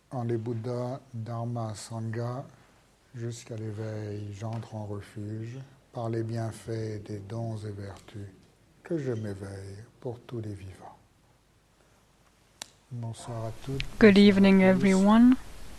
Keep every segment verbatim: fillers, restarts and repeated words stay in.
en les Bouddhas, Dharma, Sangha, jusqu'à l'éveil, j'entre en refuge par les bienfaits des dons et vertus que je m'éveille pour tous les vivants. Bonsoir à toutes. Good bonsoir evening, à tous. everyone.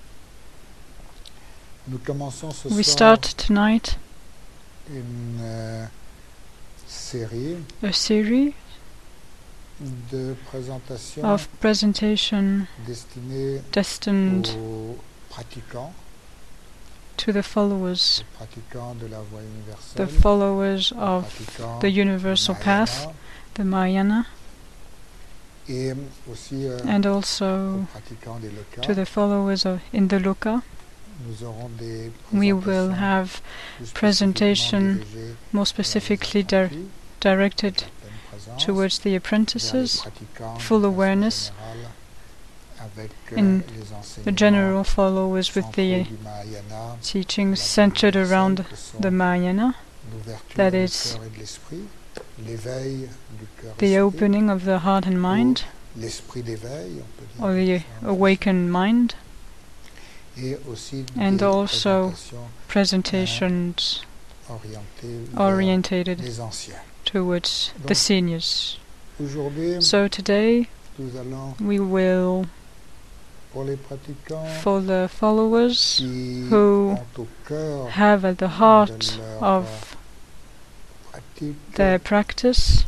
Nous commençons ce We soir start tonight une euh, série a series de présentations of presentation destinées destined aux pratiquants, to the followers, aux pratiquants de la voie the universelle, followers aux of pratiquants the universal du path, Mahayana, the Mahayana, et aussi euh, and aux also pratiquants des lokas. to the followers of in the Loka. Nous aurons des We will présentations have plus presentation spécifiquement dirigées more vers les specifically dir- apprentis, directed certaines présences, towards the vers les apprentices, pratiquants de full façon awareness, générale, avec euh, in les the enseignements general followers with centraux the du Mahayana, teachings la centered universelle, around que sont the Mahayana, l'ouverture that du is cœur et de l'esprit, l'éveil du cœur the et de l'esprit, opening of the heart and mind, ou l'esprit d'éveil, on peut dire, or de the différentes awakened mind, façons, et aussi and des also présentations presentations orientées vers orientated les anciens. towards the Donc, seniors. Aujourd'hui, So today nous allons, we will, pour les pratiquants for the followers qui who ont au cœur have at the de heart leur of pratique their practice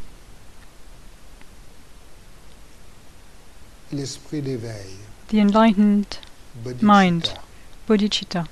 l'esprit d'éveil, the enlightened bodhicitta. mind, bodhicitta.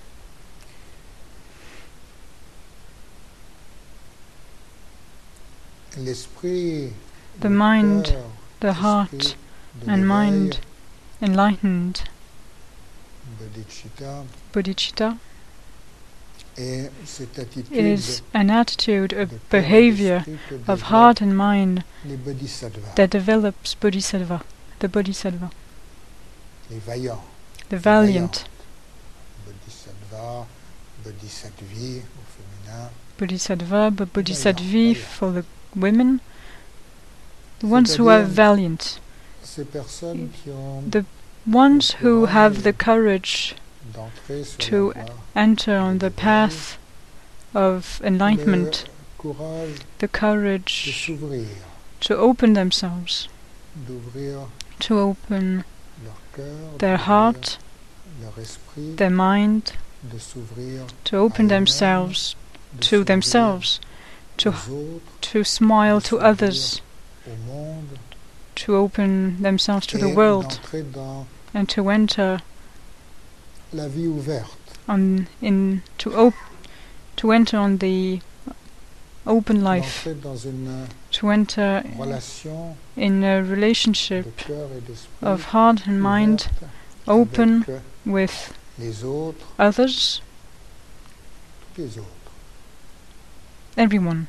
L'esprit, The le mind, cœur, the l'esprit heart de and l'éveil, mind, enlightened bodhicitta, bodhicitta, et cette attitude is an attitude of de cœur et behavior d'esprit que of développent heart and mind les bodhisattvas, that develops bodhisattva, the bodhisattva, les vaillants, the les valiant, vaillantes, bodhisattva, bodhisattvi au féminin, bodhisattva, but bodhisattvi vaillant. for the women, the ones who are C'est-à-dire valiant, ces personnes qui ont the ones who have the courage d'entrer sur to la voie, enter on the path of enlightenment, le courage the de courage s'ouvrir, to open themselves, d'ouvrir to open leur cœur, their d'ouvrir heart, leur esprit, their mind, de s'ouvrir to open à eux-mêmes, themselves de to s'ouvrir themselves, to, aux autres, to smile de to s'ouvrir others, au monde, to open themselves to the et world, d'entrer dans and to enter la vie ouverte, on in to op- to enter on the open life, d'entrer dans une to enter relation in a de relationship cœur et d'esprit of heart and mind ouverte open avec with les autres, others, tous les autres. everyone.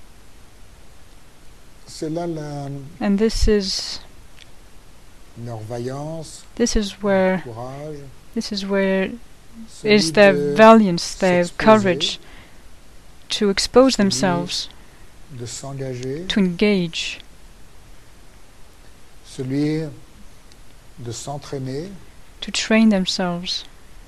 C'est là la, And this is leur vaillance, this is where courage, this is where celui is their de valiance, their s'exposer, courage to expose celui themselves, de s'engager, to engage, celui de s'entraîner, to train themselves,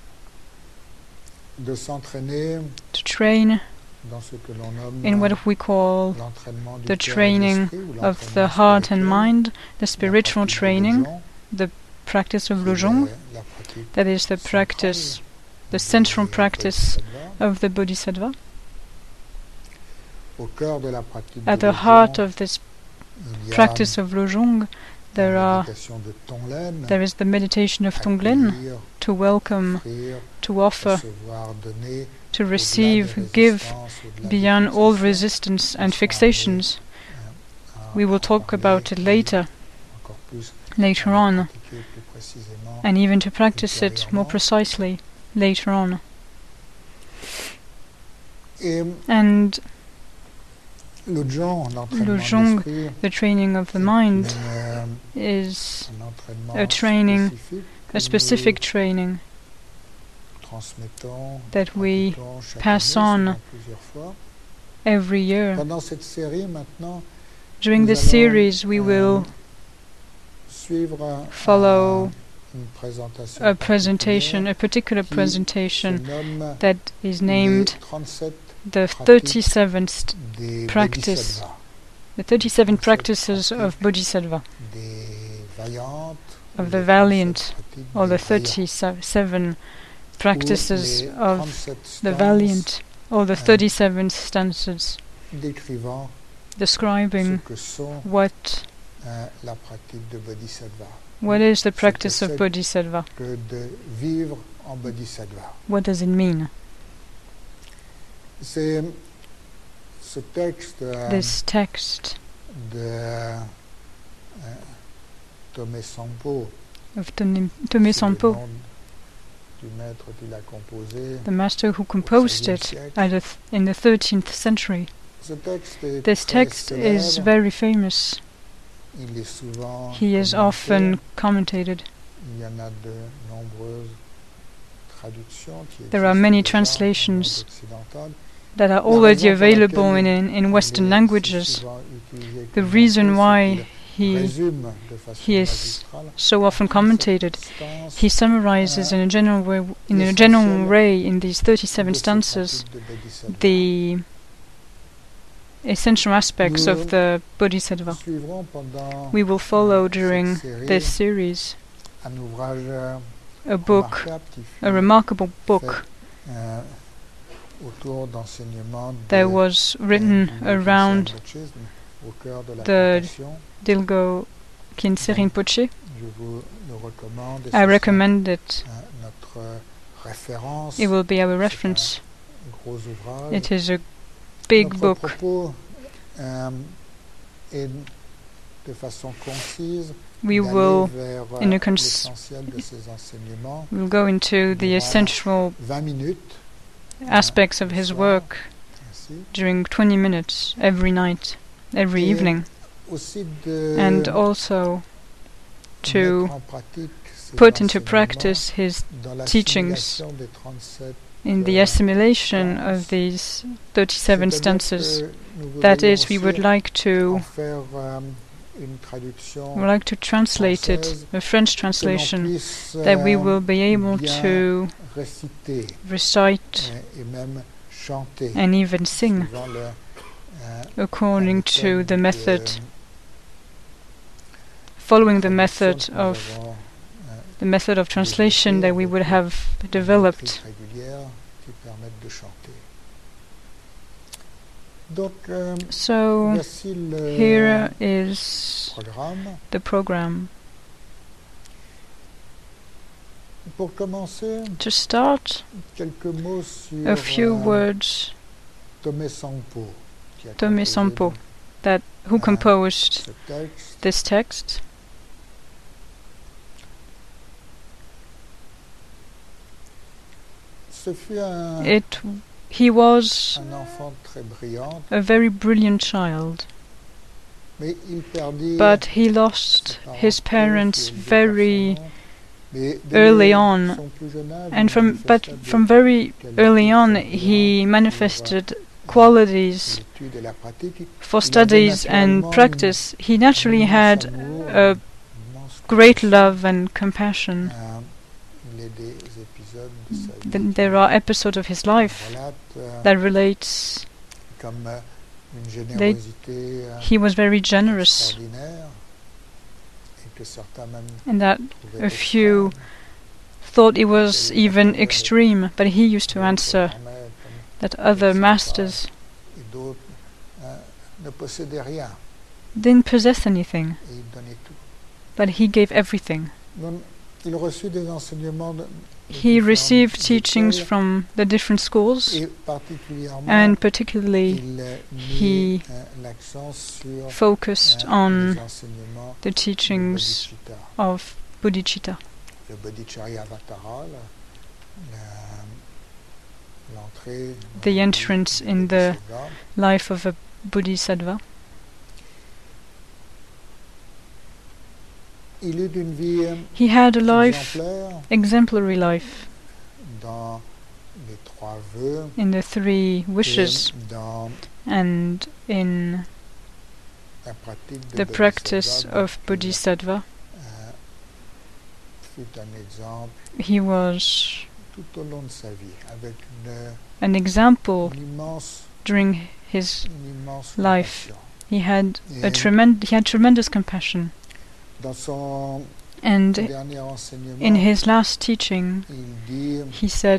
de s'entraîner to train dans ce que l'on nomme in what we call l'entraînement du the cœur et de training l'esprit, ou of the l'entraînement heart and spirituel, mind, the la spiritual pratique du training, Lojong, the practice of qui est Lojong, la pratique that is the centrale practice, the des central practice bodhisattvas. of the Bodhisattva. Au cœur de la pratique At du the heart Lojong, of this il y a practice of Lojong, there la are méditation de Tonglen, there is the meditation of Tonglen, accueillir, to welcome, offrir, to offer, recevoir, donner, to au-delà des receive, give, résistances, au-delà des beyond all fixations. resistance and Nous serons fixations. amenés à We will en talk parler about it later, encore plus, later à le on, pratiquer plus précisément. and even to practice it more ultérieurement. precisely later on. Et And Lojong, l'entraînement de Lojong, l'esprit, the training of the est mind, une, euh, is un entraînement a training, spécifique que a specific training nous transmettons, that we pratiquons chaque pass année, on souvent plusieurs fois. every year. Pendant cette série, maintenant, During nous this allons, series, we euh, will suivre un- follow un une présentation a presentation, particulière a particular qui se presentation nomme that is les named trente-sept the pratiques thirty-seventh des practice, bodhisattvas, the thirty-seven trente-sept practices of pratiques Bodhisattva, des vaillantes, of ou the les valiant, trente-sept pratiques or des the vaillants, thirty-seven ou practices les of trente-sept the stances valiant, or the euh, thirty-seven stances décrivant ce describing que sont what euh, la pratique de bodhisattva. what is the Ce que practice of c'est Bodhisattva. que de vivre en bodhisattva. What does it mean? C'est ce texte euh, This text de euh, Tomé Sampo, of Tome Tome c'est le Sampo, nom du maître qui l'a composé. the master who composed seizième it siècle. at the th- in the thirteenth century. Ce texte est This très text célèbre. is very famous. Il est souvent He is commenté. often commentated. Il y en a de nombreuses traductions qui There are existent many déjà translations en langue occidentale. that are La already raison pour available in, laquelle in, in Western il est languages. si souvent utilisé The comme reason morceau, why c'est qu'il he résume de façon he is magistrale so often trente-sept commentated. stances He summarizes in a general way, in a general way in these thirty-seven de ces stances pratiques de bodhisattva. the essential aspects Nous of the Bodhisattva. suivrons pendant We will follow cette during série this series un ouvrage euh, a book, remarquable qui fut a remarkable book euh, autour d'enseignements that de was euh, written du around Rinpochisme au cœur de la the compassion. Dilgo Khyentse Rinpoche. Je vous le recommande. et I ce recommend it. sera, euh, notre référence. It will be our C'est reference. un gros ouvrage. It is a big Notre book. propos euh, est de façon concise We d'aller will vers in a euh, cons- l'essentiel de ces enseignements. we'll go into the durant essential vingt minutes. aspects of le his soir, work ainsi. during twenty minutes every night, every Et evening, aussi de and also to mettre en pratique ces put into enseignements practice his dans la teachings simulation des trente-sept. in the assimilation of these thirty-seven C'est-à-dire stances. que nous That voudrions is, we aussi would like to en faire euh, une traduction we would like to translate it, française a French que l'on translation, puisse that we euh, will be able bien to réciter recite euh, et même chanter and even sing suivant le, euh, according la to méthode the method, de following the traduction method que nous of avons, euh, the method of translation that we would have une developed. métrique régulière qui permettent de chanter. Donc, euh, So voici le here is programme. the program. Pour commencer, To start, quelques mots sur a few euh, words. Tomé Sampo, qui a Tomé composé Sampo, donc that who euh, composed ce texte. this text. Ce fut un, It he was un enfant très brillant, a very brilliant child, mais il perdit but he ses lost parents his tôt, parents sur une very dépression. Mais dès early son on, plus jeune âge, and il from but manifesta des from very early on qualités he pour, manifested euh, qualities l'étude et la pratique. for Il avait studies and naturellement practice. He naturally un had immense amour, a une immense great compassion. love and compassion. Euh, il y a des épisodes de sa vie Then qui there are episodes of his life relatent, euh, that relates comme euh, une générosité euh, he was very generous, extraordinaire et que certains même and that trouvaient a few extrême. thought it was even extreme, but he used to D'autres answer permettent, comme that other Sympa. masters et d'autres euh, ne possédaient rien didn't possess anything, et ils donnaient tout. but he gave everything. Donc, il reçut des enseignements de, de He différentes received teachings écoles from the different schools, et particulièrement and particularly il euh, he mit euh, l'accent sur focused euh, on les enseignements the de teachings Bodhicitta. of Bodhicitta, Le Bodhicharyavatara, la- la- l'entrée dans the la vie entrance du in the Bodhisattva. life of a Bodhisattva. Il eut une vie euh, He had a life, exemplaire exemplary life, dans les trois vœux in the three et wishes dans and in la pratique de the practice Bodhisattva, of donc, Bodhisattva, euh, fut un exemple He was tout au long de sa vie, avec une, an example une immense, during his une immense life. compassion. He had a Et tremend he had tremendous compassion. dans son And dernier enseignement, in his last teaching, il dit he said,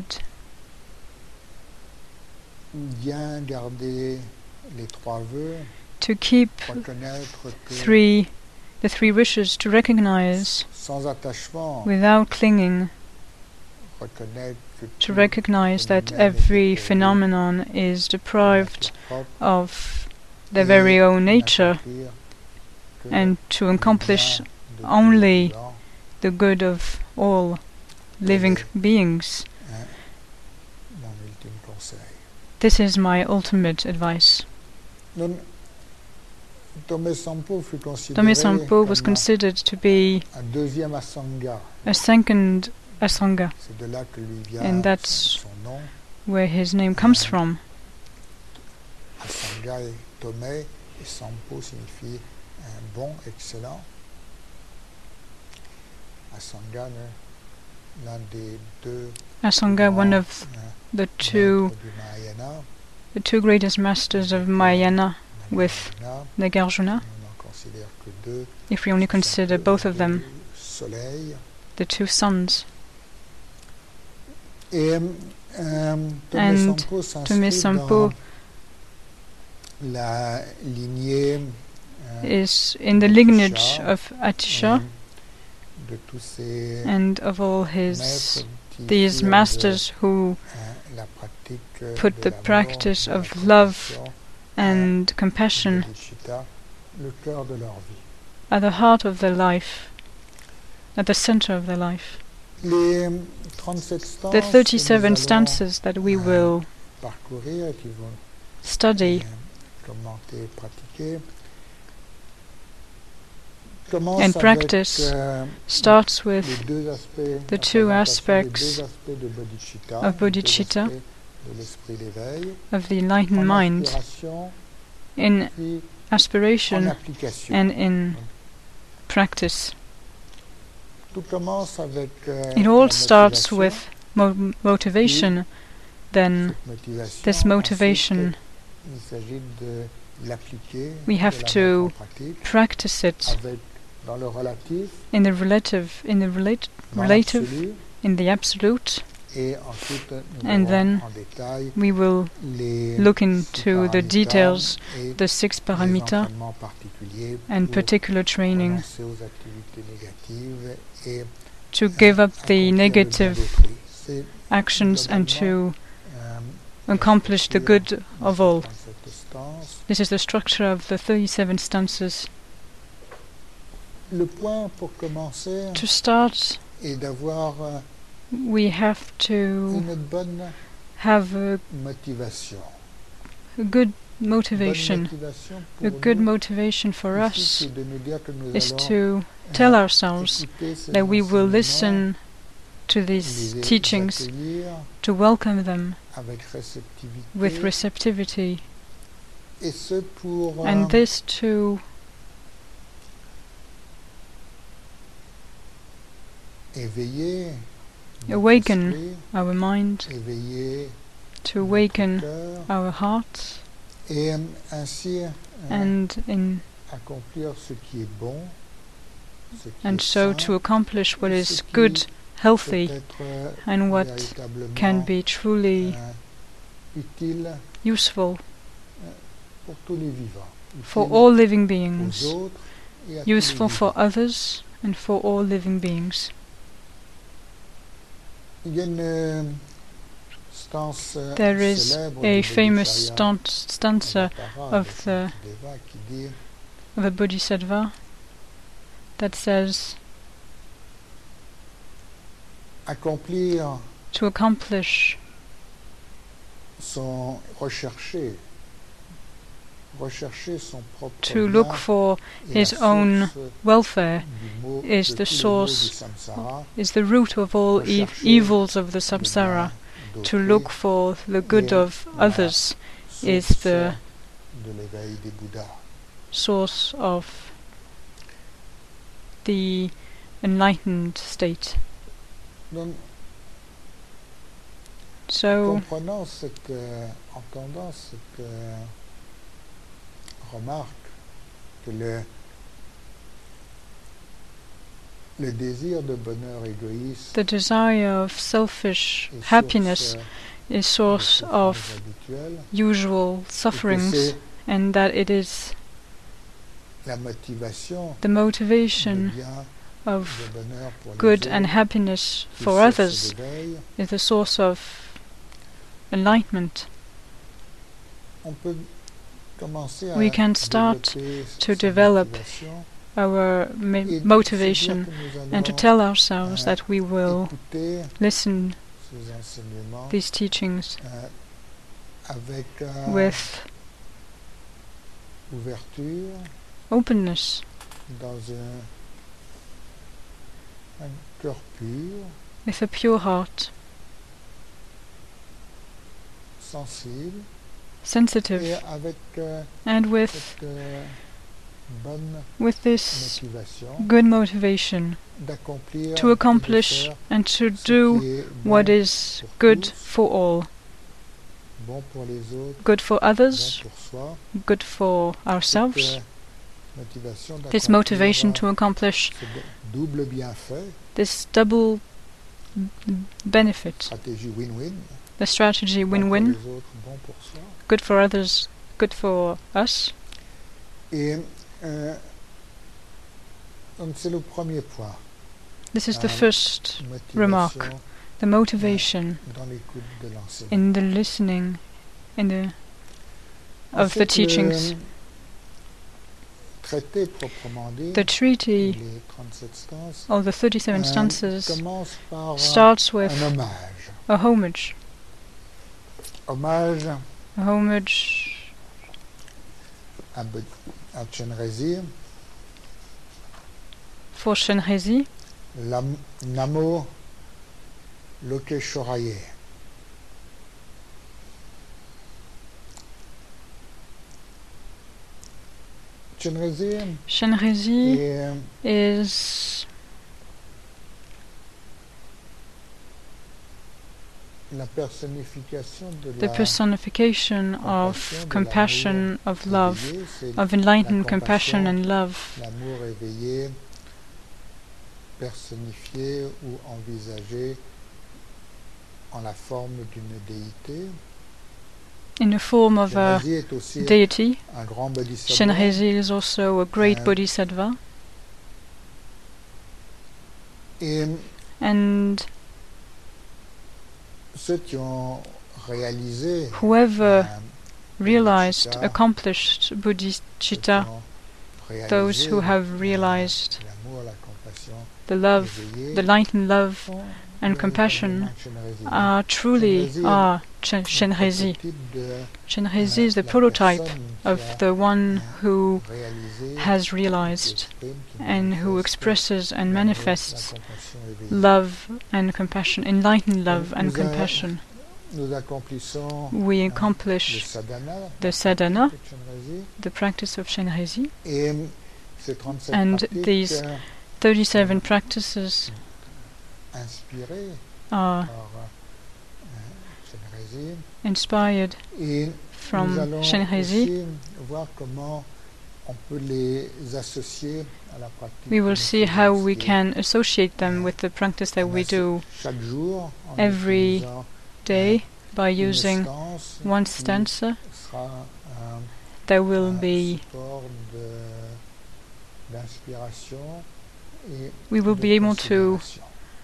bien garder les trois vœux, to keep reconnaître que three, the three wishes, to recognize sans attachement, without clinging, reconnaître que to tout recognize that phénomène est every dépourvu phenomenon is de deprived nature propre, of their et very own nature, n'accomplir que and to le accomplish bien de tous les only vivants. the good of all living beings. Hein, mon ultime conseil. This is my ultimate advice. Non, Tome Sampo fut considéré Dhamma Sampo was comme considered to be un deuxième Asanga. a second Asanga, C'est de là que lui vient and that's son nom. where his name comes from. Asanga et Tome, et Sampo signifie un bon, excellent. Asanga, l'un des deux Asanga, one grands, of hein, the two maîtres du Mahayana, the two greatest masters of Mahayana, with Nagarjuna. Nagarjuna, On n'en considère que deux, if we only consider both of them, deux soleils. the two suns. Et euh, Tome And Sampo Tome s'inscrit Sampo dans la lignée euh, is in the de lineage Atisha, of Atisha euh, de tous ces and of all his maîtres qui these firent masters de, who euh, la pratique put de the l'amour, practice de la of love compassion, and de compassion bodhicitta, le cœur de leur vie. at the heart of their life, at the center of their life. Les trente-sept stances The que nous thirty-seven allons stances that we will parcourir et qui vont study euh, commenter et pratiquer commencent and avec practice euh, starts les with deux aspects, the la two présentation des aspects deux aspects de bodhicitta, of les deux bodhicitta, aspects de l'esprit d'éveil, of the enlightened en mind, aspiration in puis en aspiration application. and in practice. Tout commence avec euh, It la all starts motivation. with mo- motivation. Then Cette motivation, this motivation, ensuite, il s'agit de l'appliquer, we de have la to mettre en pratique, practice it avec, dans le relatif, in the relative, in the relate, dans relative, l'absolu, in the absolute, et ensuite nous and verrons then en détail we will les look six into the paramitas details, et the six les paramita, entraînements particuliers and pour particular training renoncer aux activités négatives et to give up the accomplir le bien negative d'autrui. C'est actions and globalement, to euh, accomplish the good of all. cette stance. This is the structure of the thirty-seven stances. Le point pour commencer To start, est d'avoir euh, we have to une bonne have a, motivation. a good Bonne motivation. motivation A pour good nous, motivation for ici, us c'est de nous dire que nous is allons, to euh, tell ourselves écouter ces that we will enseignements, listen to these les teachings, accueillir to welcome them avec réceptivité, with receptivity, et ce pour euh, and this to éveiller notre awaken esprit, our mind, éveiller to notre awaken cœur, our hearts, et euh, ainsi euh, and in accomplir ce qui est bon, ce qui and est so sain, to accomplish what et is ce qui good, peut healthy, être euh, and what véritablement can be truly euh, utile useful pour tous les vivants, for utile all living aux beings, autres et à tous les useful for vivants. others and for all living beings. Il y a une euh, stance euh, There is célèbre a du famous Bodhisattva stan- stanza Avattara of de the Shantideva qui dit of a bodhisattva that says, accomplir to accomplish, son rechercher rechercher son propre to bien look for est la his own source welfare, du mot, is de the tous les maux source, du samsara, is the root of all e- rechercher evils of the le samsara. bien To d'autrui, look for the good et of la others is source the de l'éveil des Bouddhas. source of the enlightened state. Donc, So, comprenant cette, euh, entendant cette euh, remarque que le, le désir de bonheur égoïste the desire of selfish est happiness source is de source souffrances of habituelles, usual et que sufferings, c'est and that it is la motivation the de motivation bien, of de bonheur pour les good autres, and happiness qui est for source others d'éveil. is the source of enlightenment. On peut commencer à We can start développer to sa develop motivation our ma- et se dire motivation que nous and to allons tell ourselves euh, that we will écouter listen ces enseignements these teachings euh, avec euh, with ouverture, openness, dans un, un cœur pur, with a pure heart, sensible, et sensitive, avec euh, and with cette euh, bonne with this motivation good motivation d'accomplir to et de accomplish faire and to ce do qui est bon what is pour good tous, for all, bon pour les autres, good for bon others, pour soi. good for Cette ourselves. euh, motivation This d'accomplir motivation euh, to accomplish ce d- double bienfait, this double b- benefit, stratégie win-win, the strategy bon pour win-win, les autres, bon pour soi. good for others, good for us. Et euh, donc c'est le premier point, This is the Um, first remark, motivation the motivation dans l'écoute de l'enseignement. in the listening in the of the Ensuite, teachings. le traité proprement dit, The treaty, les trente-sept stances, or the thirty-seven euh, stances, commence par starts un with hommage. a homage, Hommage a homage à, Be- à Chenrezig, for Shenrezig, Lam- Namo Loke Shoraye. Chenrezig Shenrezig est is la personnification de the la personification of compassion, of love, éveillé, c'est of enlightened la compassion compassion, and love, l'amour éveillé, personnifié ou envisagé en la forme d'une déité. in the form of a Chenrezig est aussi deity. un grand bodhisattva. Shenrezig is also a great Euh, bodhisattva, Et and ceux qui ont réalisé whoever euh, realized, bodhicitta, accomplished ceux qui bodhicitta, ont réalisé, those who have euh, realized l'amour, la compassion the love, éveillée, the enlightened love sont and véritablement compassion Chenrezig. are truly Chenrezig are est Chen- le Shenrezig. prototype de, Shenrezig euh, is the la prototype personne qui of a, the one euh, who réalisé, has qui realized exprime, qui and who manifeste expresses and l'amour, la manifests compassion éveillée. love and compassion, enlightened love and Nous a- compassion. Nous accomplissons We euh, le accomplish sadhana, the sadhana, de Chenrezig, the practice of Shenrezig, et ces trente-sept and pratiques these euh, thirty-seven practices inspirées are par euh, Chenrezig. inspired Et nous from allons Shenrezig. aussi voir comment on peut les associer à la pratique. We que will nous see faisons, how ce we qui est can associate them with the practice that en we asso- do chaque jour en every utilisant day by une using stance one qui stanza. sera un, There will un be, support de- d'inspiration et we will de be able to considération.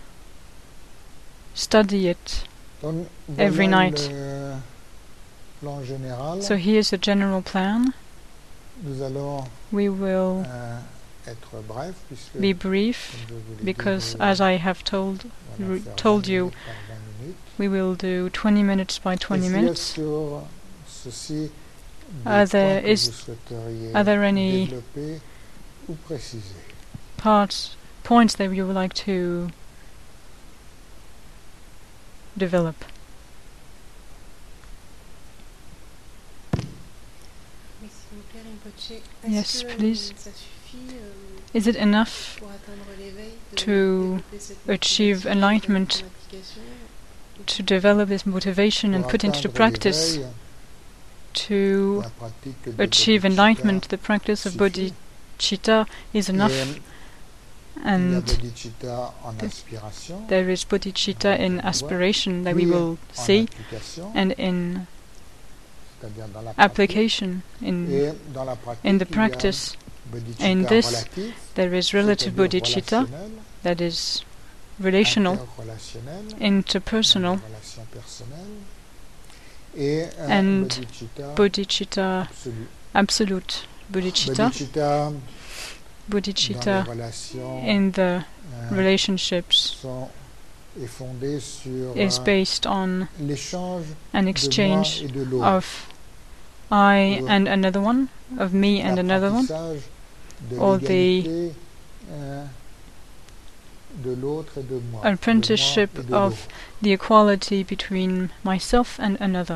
study it. Donc, every voilà night. le plan général. So here's the general plan. Nous allons We will euh, être bref puisque be brief comme je vous l'ai because, dit, as I have told on va re- faire told vingt you, minutes par vingt minutes. we will do twenty minutes by twenty Est-ce qu'il y a minutes. sur ceci des Are points there- que is- vous souhaiteriez are there any développer ou préciser? Parts, points that you would like to develop? Oui, s'il vous plaît, Rinpoché. Yes, Est-ce que please. ça suffit euh, Is it enough pour atteindre l'éveil de to développer cette achieve motivation et de la mettre enlightenment, en application? to develop this motivation and Pour put into atteindre practice, l'éveil, to la pratique de achieve bodhicitta enlightenment? The practice of suffit. bodhicitta is enough, Et il y a and bodhicitta en the- aspiration, there is bodhicitta in aspiration that we puis will en see, application, and in c'est-à-dire dans la pratique. application, in Et dans la pratique, in the il y a practice. bodhicitta In this, relatif, there is relative c'est-à-dire bodhicitta relationnel, that is relational, interrelationnel, interpersonal, dans les relations personnelles, et un and bodhicitta bodhicitta absolu. absolute. Bodhicitta, Bodhicitta dans bodhicitta les relations in the euh, relationships sont, est fondée sur is euh, based on l'échange an de moi exchange et de l'autre, of I Ou and another one, of me and another one, l'apprentissage de or the l'égalité euh, de l'autre et de moi, de moi apprenticeship et de of l'autre. the equality between myself and another.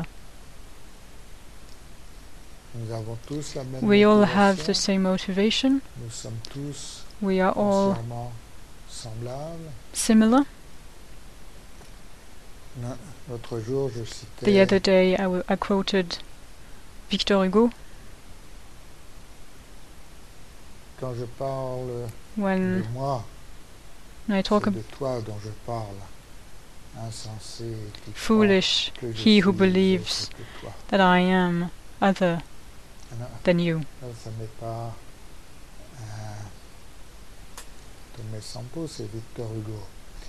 Nous avons tous la même We all have the motivation, same motivation. nous sommes tous We are all foncièrement semblables. similar. No- L'autre jour, je The other citais day I, w- I quoted Victor Hugo quand je parle when de moi, I talk c'est about de toi dont je parle, insensé, qui croit foolish, que je he who suis believes autre que toi. that I am other Non, than you. ça, ça n'est pas euh, Tomé Sampo, c'est Victor Hugo.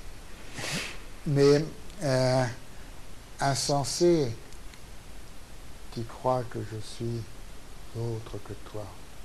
Mais euh, insensé qui croit que je suis autre que toi.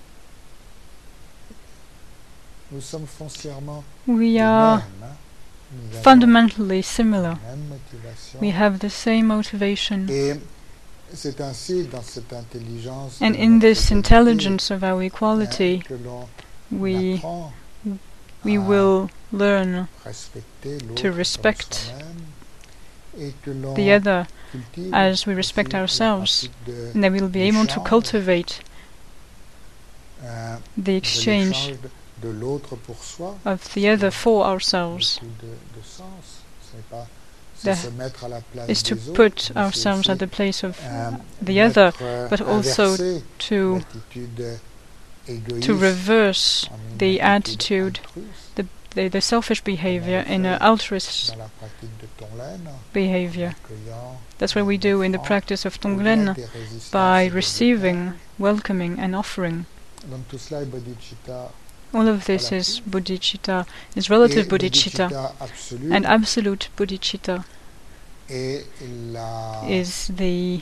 Nous sommes foncièrement We les are mêmes. Hein. Nous avons fundamentally similar. la même motivation. We have the same motivation. Et c'est ainsi dans cette intelligence And de in notre this égalité, intelligence of our hein, equality, que l'on we apprend we à will learn respecter l'autre to comme respect soi-même, et que l'on the other cultive as we aussi respect la ourselves, pratique de, and that we will be able to l'échange, cultivate euh, the de exchange l'échange de, de l'autre pour soi, of the other for ourselves. beaucoup de, de sens. Ce n'est pas c'est The- se mettre à la place Is to des autres, put mais c'est ourselves aussi, at the place of euh, the other, mettre, euh, but also inverser to l'attitude égoïste to reverse en une the attitude attitude, altruiste the, the selfish behavior in an altruist dans la pratique de Tonglen, behavior. accueillant, That's what we do in the practice of Tonglen, des résistances by et des receiving, blocages. welcoming and offering. Donc tout cela est bodhicitta. All of this is bodhicitta, is relative Et bodhicitta, absolu and absolute bodhicitta est la is the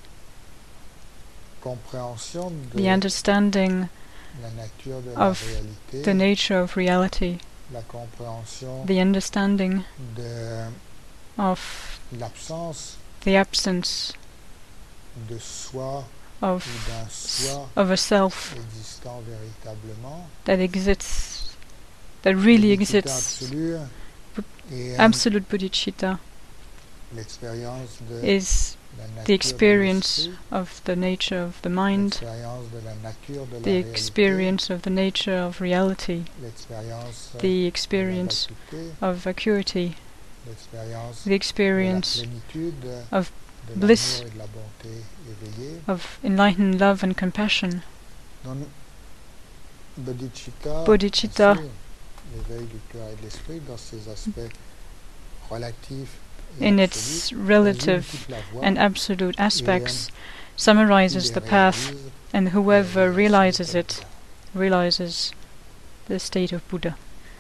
compréhension de the understanding la nature de la of réalité, the nature of reality, la compréhension the understanding de of l'absence the absence de soi of ou d'un soi of a self existant véritablement. that exists, that really Bodhicitta exists. absolu et euh, Absolute bodhicitta l'expérience de is la nature the experience de l'esprit, of the nature of the mind, l'expérience de la nature de la the réalité, experience of the nature of reality, l'expérience the de la experience vacuité, of vacuity, l'expérience the de experience la plénitude, of de bliss, l'amour et de la bonté éveillée. of enlightened love and compassion. Donc, bodhicitta, Bodhicitta, ainsi, l'éveil du cœur et de l'esprit dans ses aspects relatifs et in absolus, its résume relative toute la voie and absolute aspects, qui summarizes les the path, réalise and dans whoever la realizes réalisation it realizes the state of Buddha.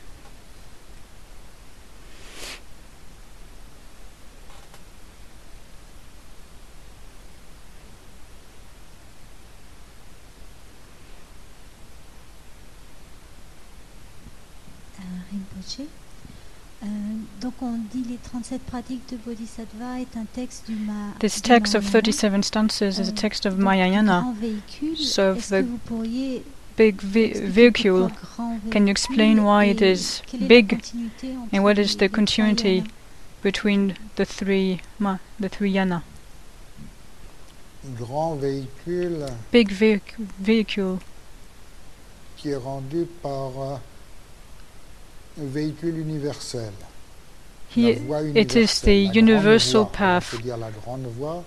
Rinpoché. Euh, donc on dit les trente-sept pratiques de Bodhisattva est un texte du Ma. This du text of Mahayana. thirty-seven stanzas is a Euh, text of donc, du Mahayana, grand véhicule. so Est-ce the que vous pourriez big ve- expliquer vehicle. pourquoi grand Can you véhicule explain why it et is quelle est la big, continuité entre and what les- is the les trois continuity yanas? between the three ma, the three yana? grand véhicule big vehic- vehicle qui est rendu par euh, un véhicule universel. La Here voie it is the universelle, la grande universal voie, on path, peut dire la grande voie.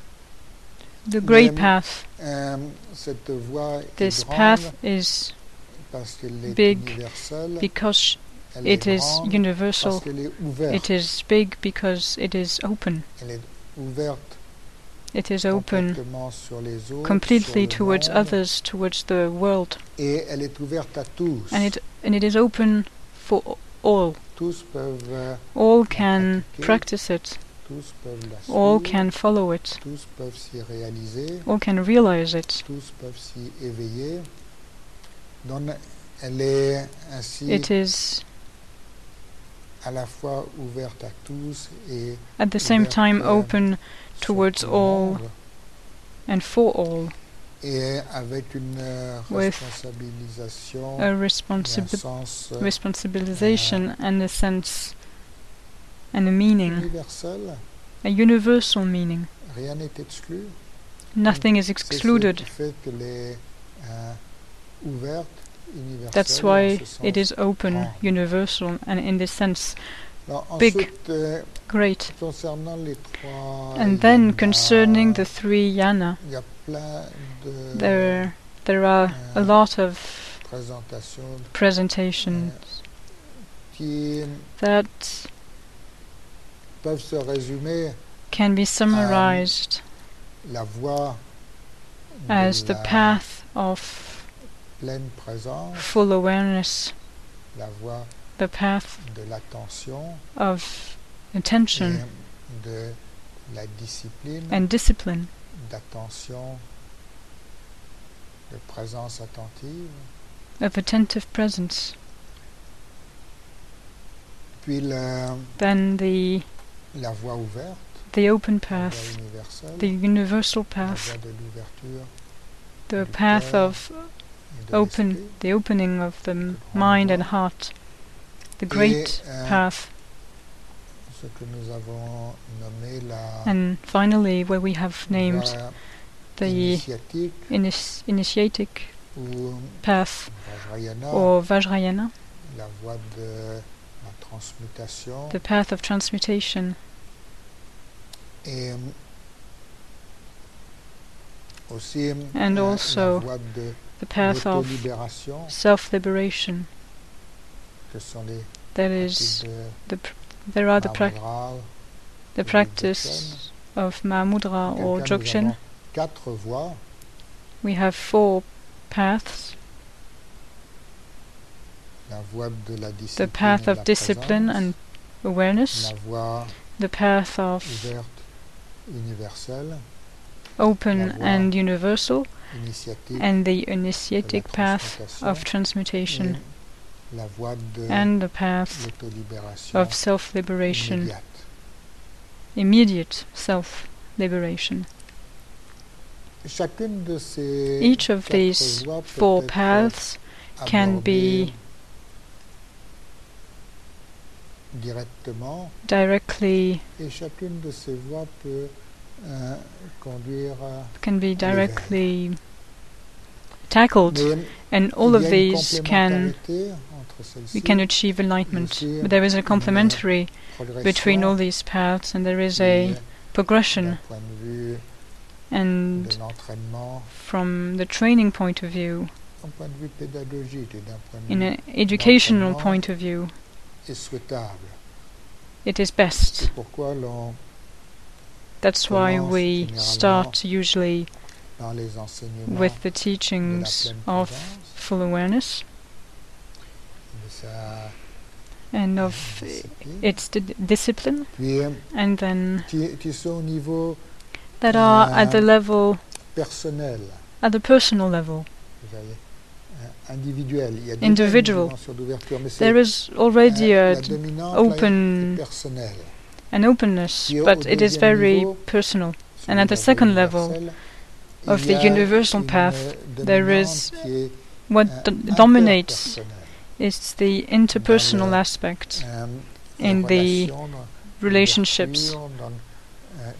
the great Mais, path. euh, cette voie This est grande path is parce qu'elle est big universelle. because Elle it est is grande universal. parce qu'elle est ouverte. It is big because it is open. Elle est ouverte It is open complètement sur les autres, completely sur le towards monde, others, towards the world. et elle est ouverte à tous. And it and it is open for all. Tous peuvent, euh, All can pratiquer. practice it. tous peuvent la All suivre, can follow it. tous peuvent s'y réaliser, All can realize it. tous peuvent s'y éveiller. Donc, elle est ainsi It is à la fois ouverte à tous et at the same ouverte, time euh, open sur towards tout le all monde, and for all. et avec une euh, With responsabilisation, A et un responsibi- sens euh, responsibilization and a sense and a meaning, universel. a universal meaning. Rien n'est exclu. Nothing is C'est ce excluded. qui fait qu'elle est euh, ouverte, universelle. That's dans why ce sens. it is open, grand. universal, and in this sense, Alors, big. ensuite, euh, great. concernant les trois And then yanas, concerning the three yana, il y a plein de there there are a euh, lot of présentations presentations qui that peuvent se résumer can be summarized la voie de as the la path of pleine présence, full awareness, la voie the path de l'attention of attention et de la discipline, and discipline, d'attention, de présence attentive. of attentive presence. Puis la, Then the la voie ouverte, the open la path, voie universelle, the universal la path, voie de l'ouverture the du path cœur of et de open, l'esprit. the opening of the m- grande mind and voie. heart, the great Et, euh, path, ce que nous avons nommé la and finally where we have named voie the initiatique inis- initiatic ou path Vajrayana, or Vajrayana, la voie de la transmutation, the path of transmutation, et euh, aussi And euh, also la voie de the path of l'autolibération, self-liberation. que sont les That pratiques is, de the pr- there are the, prac- Mahamudra, the ou practice of Mahamudra or Quelqu'un, nous Dzogchen. avons quatre voies. We have four paths: La voie de la the discipline path et de of la discipline présence, and awareness, la voie the path of ouverte universelle, open la voie and universal, initiatique and the de la initiatic path transmutation, of transmutation, et la voie de and the path l'autolibération of self-liberation, immédiate. immediate self-liberation. Chacune de ces Each of quatre these voies peut four être paths can abordée be directement, directly et chacune de ces voies peut euh, conduire à can be directly tackled, Mais and all il of y a une these can complémentarité entre celles-ci, we can achieve enlightenment. aussi But there is a complementary progression between all these paths, and there is qui, a progression. d'un point de vue And de l'entraînement, from the training point of view, d'un point de vue pédagogique et d'un point de in vue an educational l'entraînement point of view, est souhaitable. it is best. C'est pourquoi l'on, That's why commence we généralement start usually dans les enseignements with the de la teachings pleine of présence, full awareness de sa and of discipline, its di- discipline, puis and then qui, qui sont au niveau that are at the Euh, level, personnel, at the personal level, vous voyez, euh, individuel. Il y a déjà Individual. une dimension d'ouverture, mais c'est there is already euh, a la d- dominante open- là, est personnelle. an openness, Puis au but it is deuxième very niveau, personal. Sur And le at the niveau second level universel, of il the y a universal une path, there dominante is qui est, what euh, d- dominates interpersonnelle. is the interpersonal le- aspect Euh, in les the relations, dans relationships, l'ouverture, dans, euh,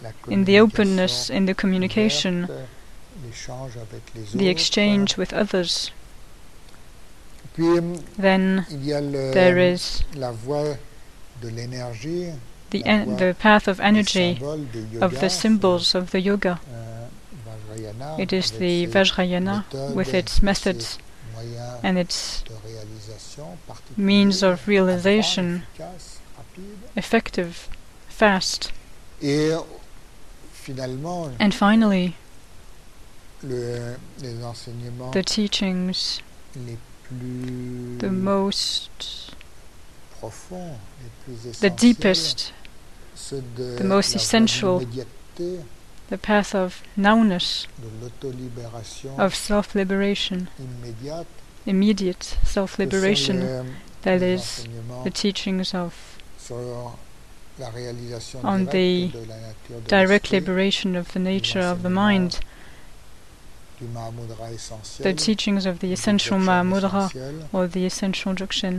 la in the openness, communication in the communication, ouverte, l'échange avec les the autres. exchange with others. Puis Then il y a le, there is la voie de l'énergie, the, la en- voie the path of des energy, symboles, des of yogas, the symbols of the yoga. euh, Vajrayana, It is avec the ses Vajrayana méthodes, with its ses methods moyens and its de réalisation means particuliers, of realization, adroits, efficaces, rapides. effective, fast. Et finalement, And finally, le, les enseignements the teachings, les plus the most, profonds, les plus the essentiels, deepest, ceux de the most la voie essential, de l'immédiateté, the path of nowness, de l'autolibération of self-liberation, immédiate, immediate que sont self-liberation. les, That les is enseignements the teachings of sur la réalisation on directe the de la nature de direct l'esprit, liberation of the nature of the mind, du Mahamudra essentiel, the teachings of the du essential Dzogchen Mahamudra essentiel. or the essential Dzogchen.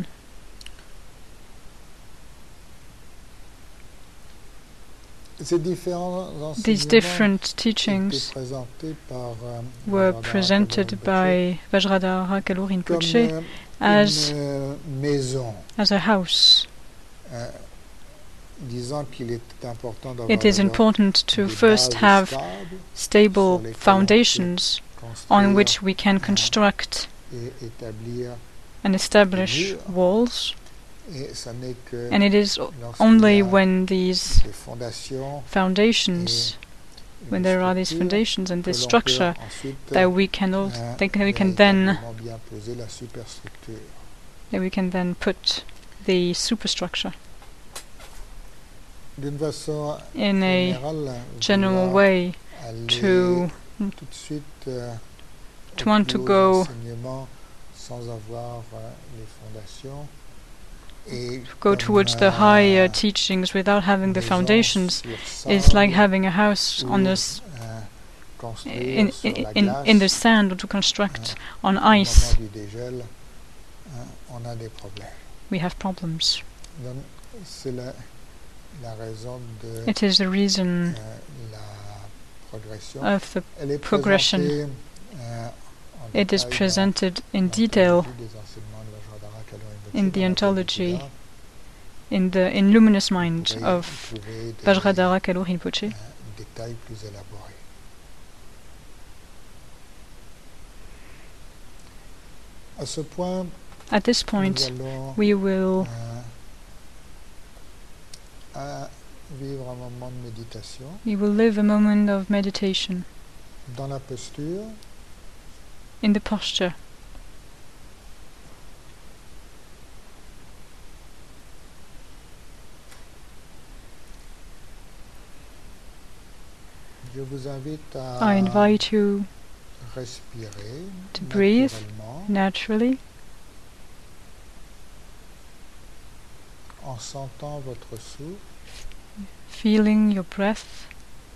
Ces différents These enseignements different étaient teachings présentés par euh, were Vajradhara presented Kalurumpoche by Vajradhara Kalur comme Rinpoche euh, as, une euh, maison, as a house. euh, disant qu'il était important d'avoir It is d'abord important to des first bases have stables stable sur lesquelles on foundations peut on construire which we can construct et établir, and establish murs. walls. et ce n'est que And it is lorsqu'il only y a when these des fondations foundations, et when une there are these structure foundations and que this l'on structure, peut ensuite that we can al- euh, that we can then véritablement bien poser la superstructure. that we can then put the superstructure D'une façon in a générale, general vouloir way aller to tout de suite euh, to aux want plus to hauts go enseignements sans avoir euh, les fondations et go comme, towards the euh, higher teachings without having the maison foundations sur is like sable having a house ou, on this euh, construire in sur in, la in, glace in the sand or to construct on au moment ice. du dégel, hein, on a des problèmes. We have problems. Donc, c'est la, la raison de It is the reason euh, la progression. of the Elle est progression. présentée, euh, en It is détail presented in dans detail l'anthologie des enseignements de Vajradhara Kalur Rinpoche, in the dans la anthology Bodhidharma. in the in Luminous Vous Mind pourrez of y trouver des Vajradhara Kalur Rinpoche. euh, détails plus élaborés. À ce point, At this nous point, allons we will euh, à vivre un moment de méditation we will live a moment of meditation dans la posture. in the posture. Je vous invite à I invite you respirer to breathe naturellement naturally en sentant votre souffle feeling your breath,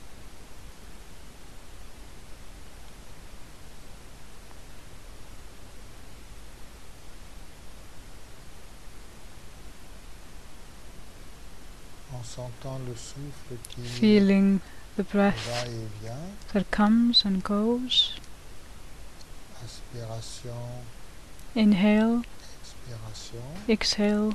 en sentant le souffle qui feeling the va breath et vient, that comes and goes. aspiration, Inhale, expiration, exhale,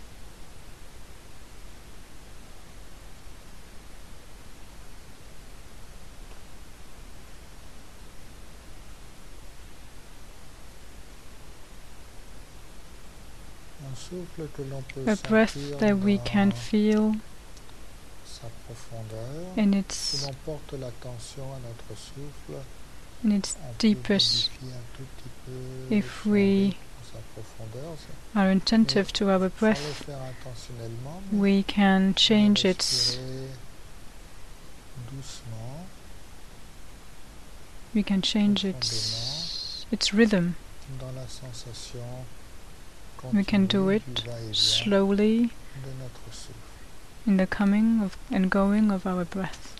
un souffle que l'on peut a breath sentir that we can dans feel sa profondeur. in Si its l'on porte l'attention à notre souffle, in its on peut deepest. modifier un tout petit peu, If changer we sa profondeur, are attentive to our sans le breath, faire intentionnellement, mais we can change its respirer doucement, we can change its its rhythm. dans la sensation We can do continue it du va-et-vient slowly de notre souffle. in the coming of and going of our breath.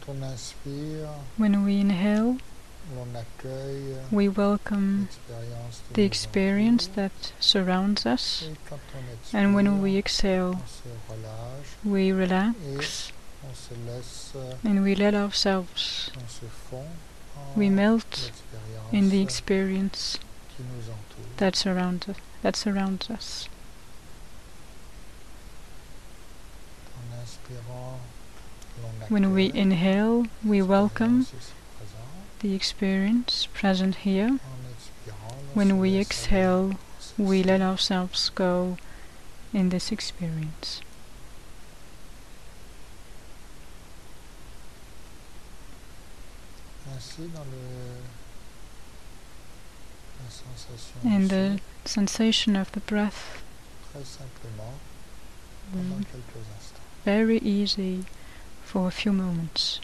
on inspire, When we inhale, l'on accueille we welcome l'expérience qui the nous experience entoure. that surrounds us, Et quand on expire, and when we exhale, on se relâche we relax, on se laisse, and we let ourselves, on se fond en we melt in the l'expérience experience qui nous entoure. that surrounds us. That surrounds us. En inspirant, l'on When we accueille inhale, we welcome l'expérience ici présente. the experience present here. En expirant, l'on When se we laisse exhale, aller dans we celle-ci. let ourselves go in this experience. Ainsi, dans le, la sensation And du the souffle, sensation of the breath, très simplement, pendant mm, quelques instants. very easy for a few moments.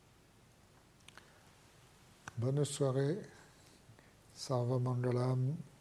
Bonne soirée, Sarva Mangalam.